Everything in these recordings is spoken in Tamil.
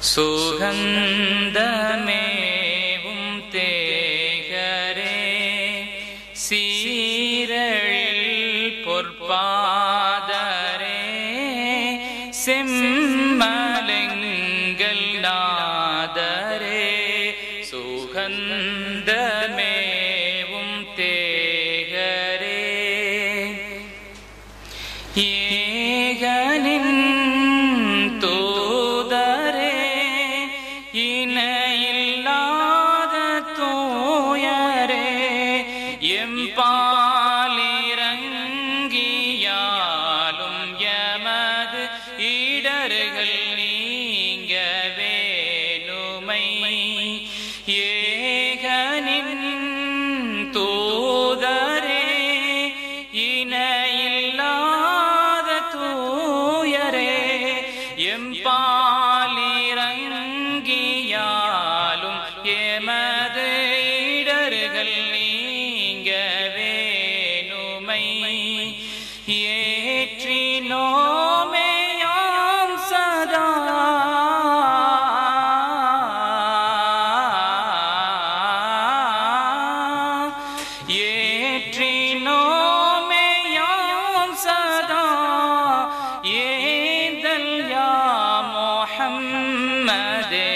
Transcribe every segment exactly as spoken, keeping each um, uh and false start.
சுகந்தமேவும் தேகரே சீரழில் பொற்பாதரே செம்மலெங்கள் நாதரே சுகந்தமேவும் தேகரே ஏகனின் தூதரே இணையில்லாத தூயரே எம்பாலிரங்கியாலும் எமது இடர்கள் நீங்க வேணுமை ஏகனின் தூதரே இணையில்லாத தூயரே எம்பாலிரங்கியாலும் எமது இடர்கள் நீங்க வேணுமை ஏற்றினோமே யாம் சதா ஏற்றினோமே யாம் சதா ஏந்தல் யா முஹம்மதே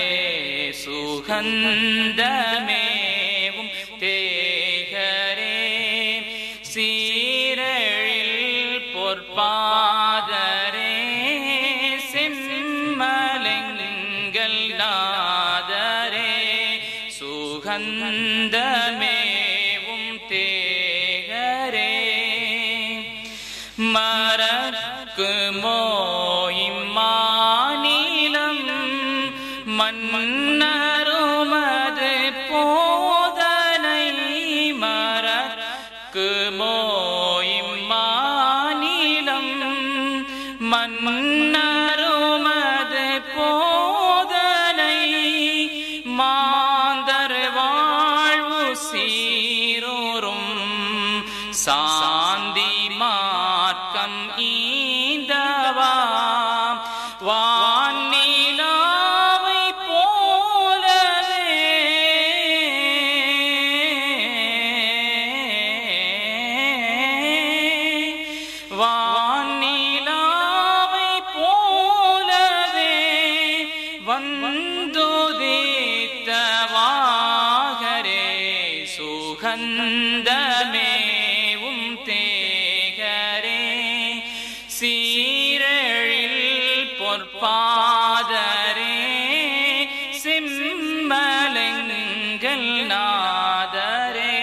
சுகந்தமேவும் தேகரே சீரழில் பொற்பாதரே செம்மலெங்கள் நாதரே சுகந்தமேவும் தேகரே மறக்குமோ இம்மாநிலம் மன்னருமது போதனை மறக்குமோ இம்மாநிலம் மன்னருமது போதனை மாந்தர் வாழ்வு சீரோரும் சாந்தி மார்க்கம் ஈந்தவாம் வானிலாவை போலவே வானிலாவை போலவே வந்துதித்தவாகரே சுகந்தமேவும் தேகரே சீரழில் பொற்பாதரே செம்மலெங்கள் நாதரே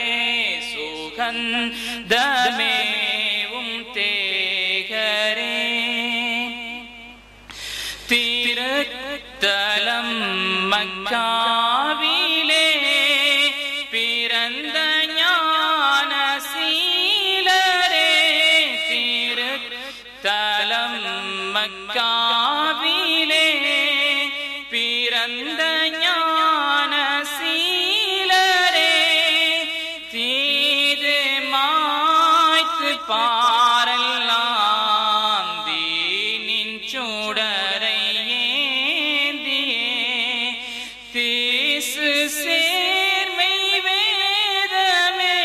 சுகந்தமேவும் தேகரே திருத்தலம் மக்காவிலே பிறந்த ஞான சீலரே திருத்தலம் மக்காவிலே பிறந்த ஞான சீலரே தீது மாய்த்து பாரெல்லாம் தீனின் சுடரை ஏந்தியே தீசு சேர்மை வேதமே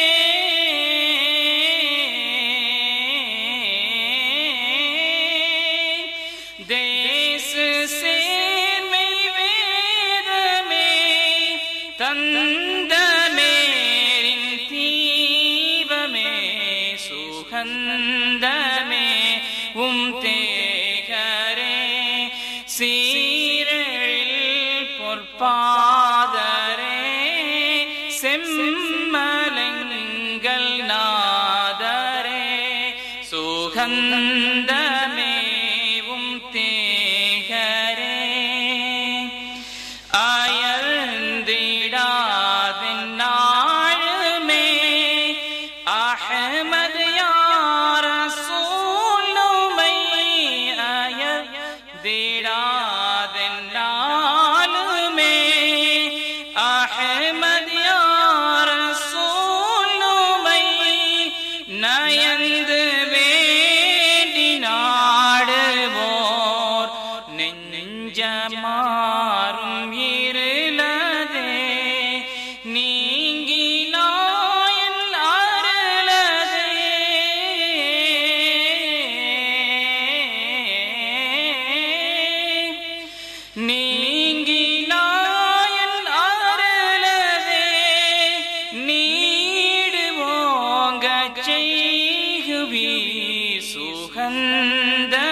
தேசு சேர்மை வேதமே தந்தமேரின் தீபமே சுகந்தமே உம் தேகரே சீரழில் பொற்பாதரே செம்மலெங்கள் நாதரே சுகந்தமேவும் தேகரே அயர்ந்திடாதின் நாளுமே அஹ்மத் யா ரசூலுமை அயர்ந்திடாதின் நாளுமே யாரும் இருளதே நீங்கினாயன் அருளதே நீங்கினாயன் அருளதே நீடுவோங்க செய்குவி சுகந்த